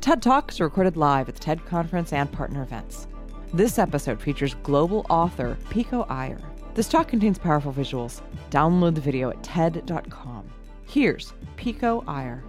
TED Talks are recorded live at the TED Conference and partner events. This episode features global author Pico Iyer. This talk contains powerful visuals. Download the video at TED.com. Here's Pico Iyer.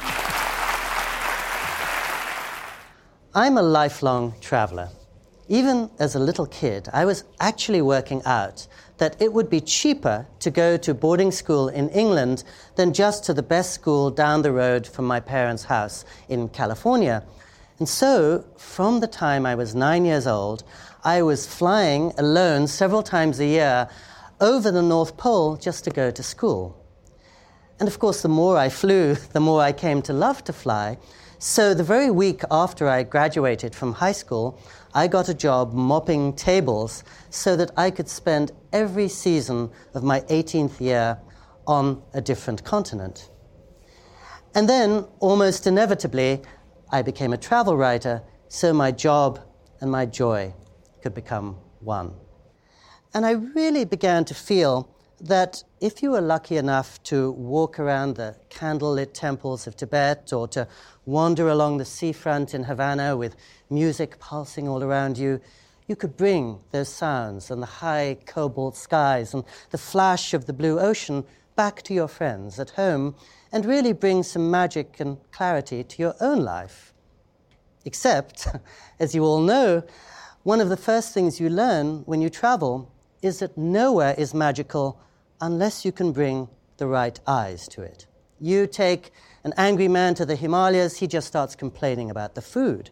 I'm a lifelong traveler. Even as a little kid, I was actually working out that it would be cheaper to go to boarding school in England than just to the best school down the road from my parents' house in California. And so, from the time I was 9 years old, I was flying alone several times a year over the North Pole just to go to school. And of course, the more I flew, the more I came to love to fly. So the very week after I graduated from high school, I got a job mopping tables so that I could spend every season of my 18th year on a different continent. And then, almost inevitably, I became a travel writer, so my job and my joy could become one. And I really began to feel that if you were lucky enough to walk around the candlelit temples of Tibet or to wander along the seafront in Havana with music pulsing all around you, you could bring those sounds and the high cobalt skies and the flash of the blue ocean back to your friends at home and really bring some magic and clarity to your own life. Except, as you all know, one of the first things you learn when you travel is that nowhere is magical unless you can bring the right eyes to it. You take an angry man to the Himalayas, he just starts complaining about the food.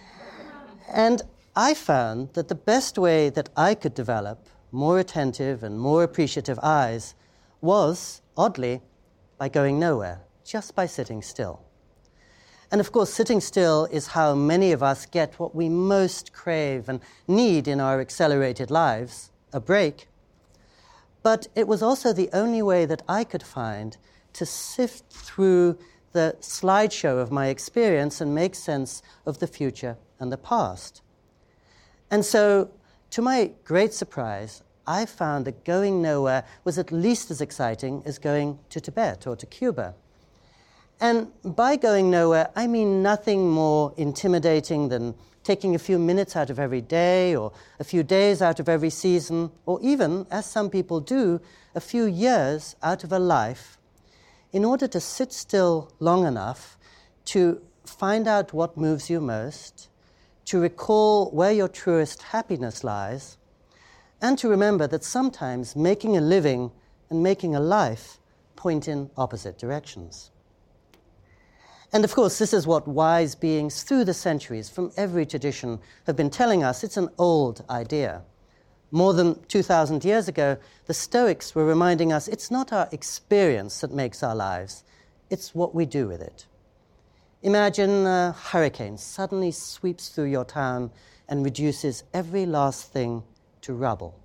And I found that the best way that I could develop more attentive and more appreciative eyes was, oddly, by going nowhere, just by sitting still. And of course, sitting still is how many of us get what we most crave and need in our accelerated lives, a break. But it was also the only way that I could find to sift through the slideshow of my experience and make sense of the future and the past. And so, to my great surprise, I found that going nowhere was at least as exciting as going to Tibet or to Cuba. And by going nowhere, I mean nothing more intimidating than taking a few minutes out of every day or a few days out of every season, or even, as some people do, a few years out of a life, in order to sit still long enough to find out what moves you most, to recall where your truest happiness lies, and to remember that sometimes making a living and making a life point in opposite directions. And of course, this is what wise beings through the centuries from every tradition have been telling us. It's an old idea. More than 2,000 years ago, the Stoics were reminding us it's not our experience that makes our lives, it's what we do with it. Imagine a hurricane suddenly sweeps through your town and reduces every last thing to rubble.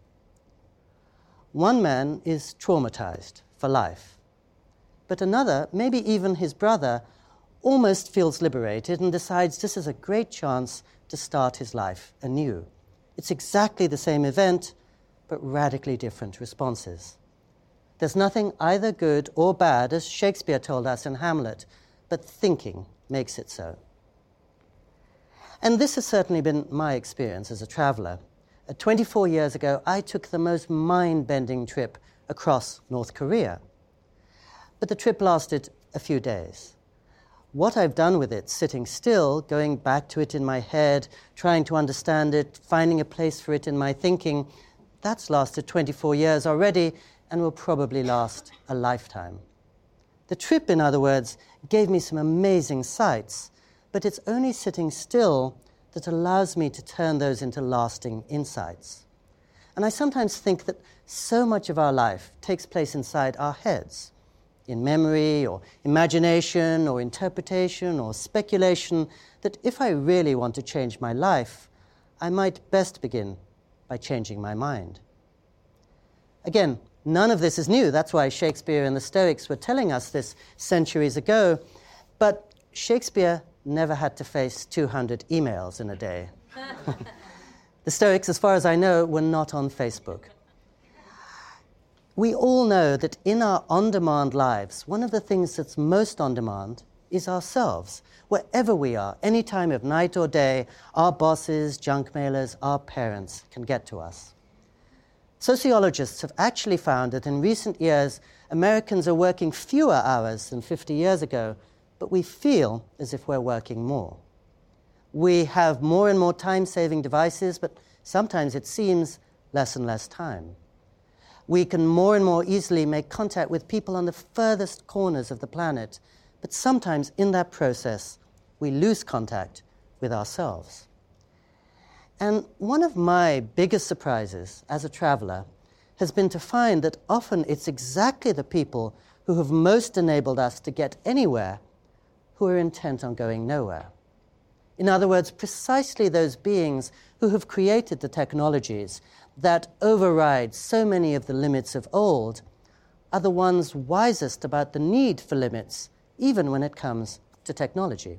One man is traumatized for life, but another, maybe even his brother, almost feels liberated and decides this is a great chance to start his life anew. It's exactly the same event, but radically different responses. There's nothing either good or bad, as Shakespeare told us in Hamlet, but thinking makes it so. And this has certainly been my experience as a traveler. 24 years ago, I took the most mind-bending trip across North Korea. But the trip lasted a few days. What I've done with it, sitting still, going back to it in my head, trying to understand it, finding a place for it in my thinking, that's lasted 24 years already and will probably last a lifetime. The trip, in other words, gave me some amazing sights, but it's only sitting still that allows me to turn those into lasting insights. And I sometimes think that so much of our life takes place inside our heads, in memory or imagination or interpretation or speculation, that if I really want to change my life, I might best begin by changing my mind. Again, none of this is new. That's why Shakespeare and the Stoics were telling us this centuries ago. But Shakespeare never had to face 200 emails in a day. The Stoics, as far as I know, were not on Facebook. We all know that in our on-demand lives, one of the things that's most on demand is ourselves. Wherever we are, any time of night or day, our bosses, junk mailers, our parents can get to us. Sociologists have actually found that in recent years, Americans are working fewer hours than 50 years ago, but we feel as if we're working more. We have more and more time-saving devices, but sometimes it seems less and less time. We can more and more easily make contact with people on the furthest corners of the planet, but sometimes in that process, we lose contact with ourselves. And one of my biggest surprises as a traveler has been to find that often it's exactly the people who have most enabled us to get anywhere who are intent on going nowhere. In other words, precisely those beings who have created the technologies that override so many of the limits of old are the ones wisest about the need for limits, even when it comes to technology.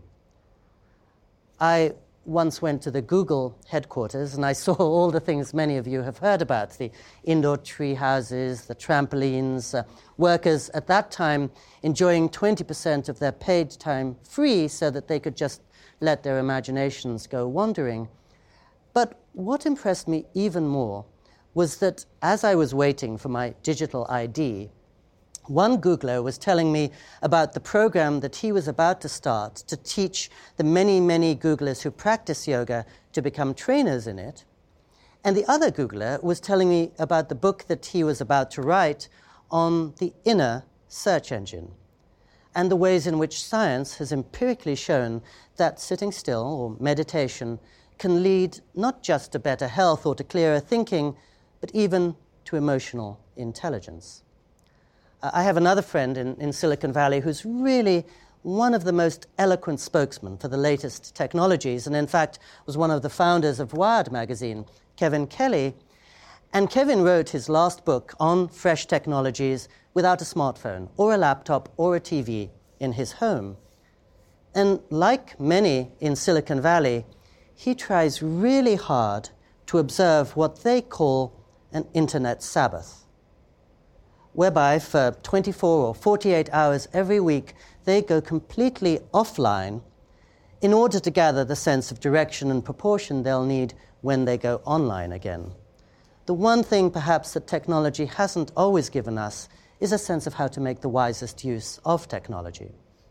I once went to the Google headquarters and I saw all the things many of you have heard about, the indoor tree houses, the trampolines, workers at that time enjoying 20% of their paid time free so that they could just let their imaginations go wandering. But what impressed me even more was that as I was waiting for my digital ID, one Googler was telling me about the program that he was about to start to teach the many, many Googlers who practice yoga to become trainers in it. And the other Googler was telling me about the book that he was about to write on the inner search engine and the ways in which science has empirically shown that sitting still or meditation can lead not just to better health or to clearer thinking, but even to emotional intelligence. I have another friend in Silicon Valley who's really one of the most eloquent spokesmen for the latest technologies, and in fact was one of the founders of Wired magazine, Kevin Kelly. And Kevin wrote his last book on fresh technologies without a smartphone or a laptop or a TV in his home. And like many in Silicon Valley, he tries really hard to observe what they call an internet Sabbath, whereby for 24 or 48 hours every week, they go completely offline in order to gather the sense of direction and proportion they'll need when they go online again. The one thing perhaps that technology hasn't always given us is a sense of how to make the wisest use of technology.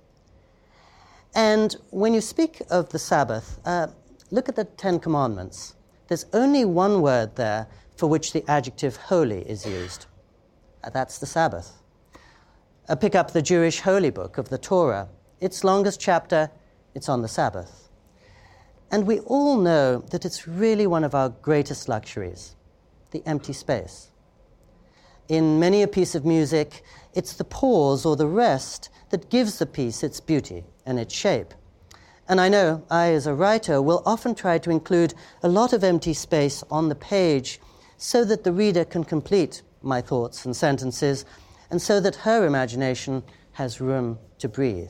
And when you speak of the Sabbath, look at the Ten Commandments. There's only one word there for which the adjective holy is used. That's the Sabbath. Pick up the Jewish holy book of the Torah. Its longest chapter, it's on the Sabbath. And we all know that it's really one of our greatest luxuries, the empty space. In many a piece of music, it's the pause or the rest that gives the piece its beauty and its shape. And I know I, as a writer, will often try to include a lot of empty space on the page so that the reader can complete my thoughts and sentences, and so that her imagination has room to breathe.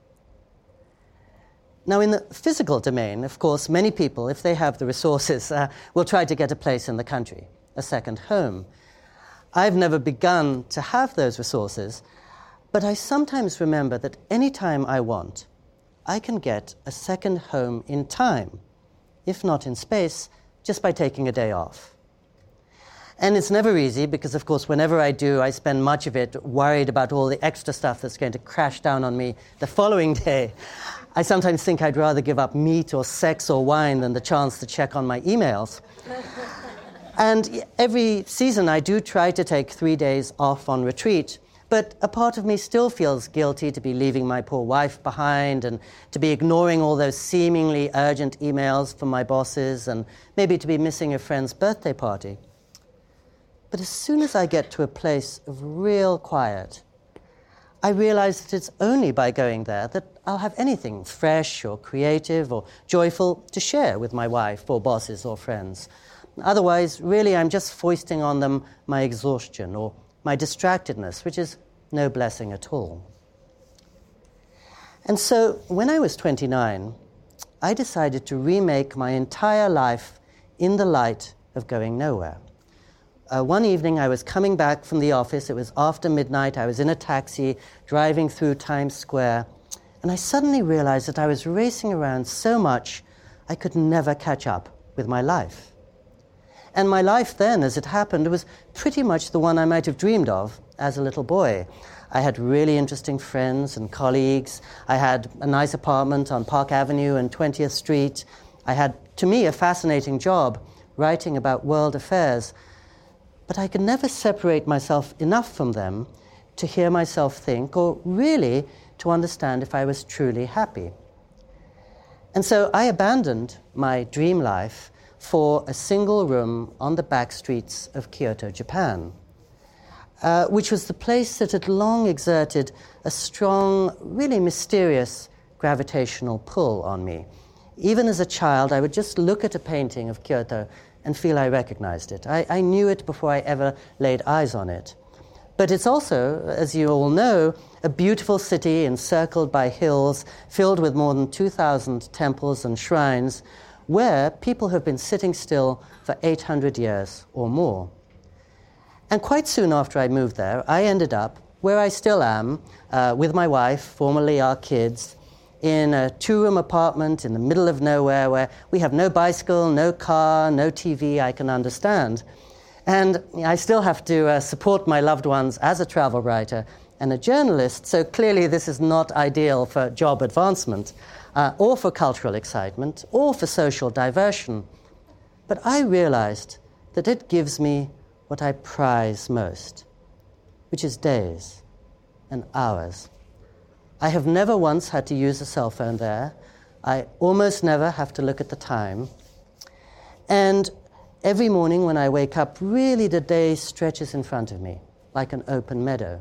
Now, in the physical domain, of course, many people, if they have the resources, will try to get a place in the country, a second home. I've never begun to have those resources, but I sometimes remember that any time I want, I can get a second home in time, if not in space, just by taking a day off. And it's never easy because, of course, whenever I do, I spend much of it worried about all the extra stuff that's going to crash down on me the following day. I sometimes think I'd rather give up meat or sex or wine than the chance to check on my emails. And every season I do try to take 3 days off on retreat, but a part of me still feels guilty to be leaving my poor wife behind and to be ignoring all those seemingly urgent emails from my bosses and maybe to be missing a friend's birthday party. But as soon as I get to a place of real quiet, I realize that it's only by going there that I'll have anything fresh or creative or joyful to share with my wife or bosses or friends. Otherwise, really, I'm just foisting on them my exhaustion or my distractedness, which is no blessing at all. And so, when I was 29, I decided to remake my entire life in the light of going nowhere. One evening, I was coming back from the office. It was after midnight. I was in a taxi driving through Times Square. And I suddenly realized that I was racing around so much I could never catch up with my life. And my life then, as it happened, was pretty much the one I might have dreamed of as a little boy. I had really interesting friends and colleagues. I had a nice apartment on Park Avenue and 20th Street. I had, to me, a fascinating job writing about world affairs. But I could never separate myself enough from them to hear myself think, or really to understand if I was truly happy. And so I abandoned my dream life for a single room on the back streets of Kyoto, Japan, which was the place that had long exerted a strong, really mysterious gravitational pull on me. Even as a child, I would just look at a painting of Kyoto and feel I recognized it. I knew it before I ever laid eyes on it. But it's also, as you all know, a beautiful city encircled by hills, filled with more than 2,000 temples and shrines, where people have been sitting still for 800 years or more. And quite soon after I moved there, I ended up where I still am, with my wife, formerly our kids, in a 2-room apartment in the middle of nowhere where we have no bicycle, no car, no TV I can understand. And I still have to support my loved ones as a travel writer and a journalist, so clearly this is not ideal for job advancement, or for cultural excitement, or for social diversion. But I realized that it gives me what I prize most, which is days and hours. I have never once had to use a cell phone there. I almost never have to look at the time. And every morning when I wake up, really the day stretches in front of me like an open meadow.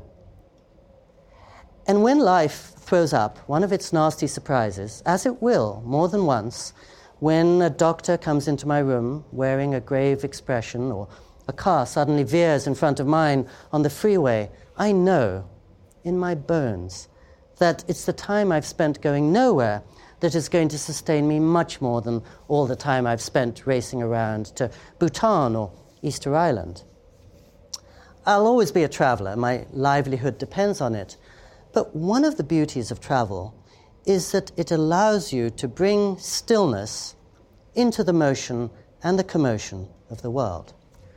And when life throws up one of its nasty surprises, as it will more than once, when a doctor comes into my room wearing a grave expression, or a car suddenly veers in front of mine on the freeway, I know in my bones that it's the time I've spent going nowhere that is going to sustain me much more than all the time I've spent racing around to Bhutan or Easter Island. I'll always be a traveler. My livelihood depends on it. But one of the beauties of travel is that it allows you to bring stillness into the motion and the commotion of the world.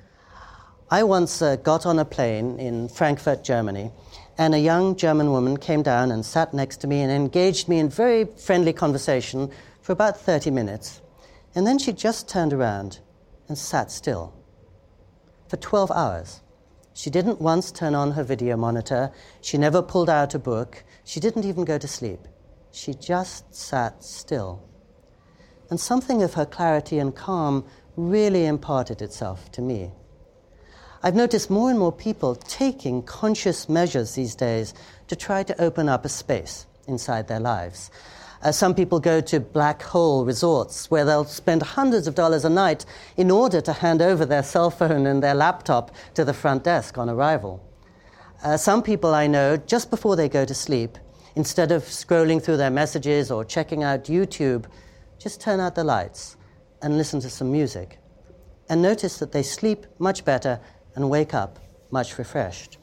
I once got on a plane in Frankfurt, Germany, and a young German woman came down and sat next to me and engaged me in very friendly conversation for about 30 minutes. And then she just turned around and sat still for 12 hours. She didn't once turn on her video monitor. She never pulled out a book. She didn't even go to sleep. She just sat still. And something of her clarity and calm really imparted itself to me. I've noticed more and more people taking conscious measures these days to try to open up a space inside their lives. Some people go to black hole resorts where they'll spend hundreds of dollars a night in order to hand over their cell phone and their laptop to the front desk on arrival. Some people I know, just before they go to sleep, instead of scrolling through their messages or checking out YouTube, just turn out the lights and listen to some music, and notice that they sleep much better and wake up much refreshed.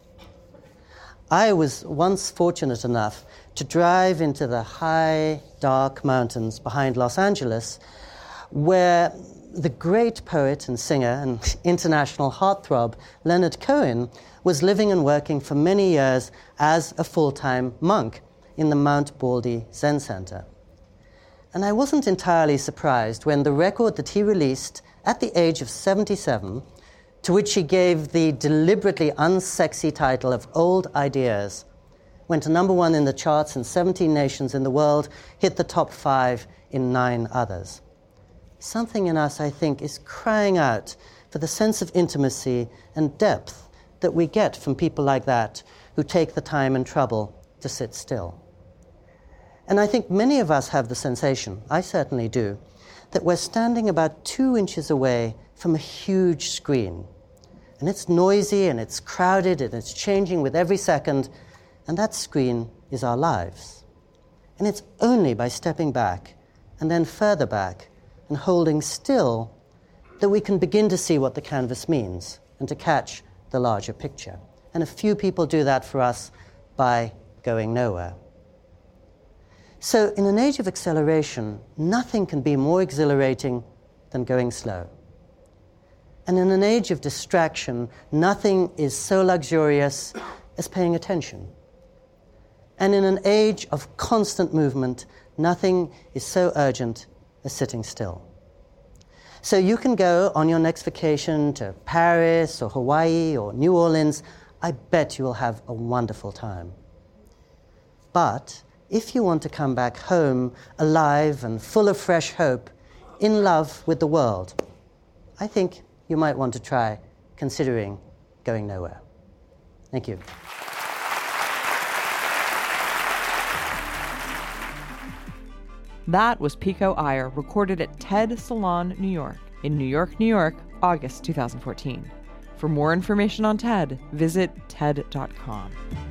I was once fortunate enough to drive into the high, dark mountains behind Los Angeles, where the great poet and singer and international heartthrob Leonard Cohen was living and working for many years as a full-time monk in the Mount Baldy Zen Center. And I wasn't entirely surprised when the record that he released at the age of 77, to which he gave the deliberately unsexy title of Old Ideas, went to number 1 in the charts in 17 nations in the world, hit the top 5 in 9 others. Something in us, I think, is crying out for the sense of intimacy and depth that we get from people like that who take the time and trouble to sit still. And I think many of us have the sensation, I certainly do, that we're standing about 2 inches away from a huge screen. And it's noisy and it's crowded and it's changing with every second, and that screen is our lives. And it's only by stepping back and then further back and holding still that we can begin to see what the canvas means and to catch the larger picture. And a few people do that for us by going nowhere. So in an age of acceleration, nothing can be more exhilarating than going slow. And in an age of distraction, nothing is so luxurious as paying attention. And in an age of constant movement, nothing is so urgent as sitting still. So you can go on your next vacation to Paris or Hawaii or New Orleans. I bet you will have a wonderful time. But if you want to come back home alive and full of fresh hope, in love with the world, I think you might want to try considering going nowhere. Thank you. That was Pico Iyer, recorded at TED Salon, New York, in New York, August 2014. For more information on TED, visit TED.com.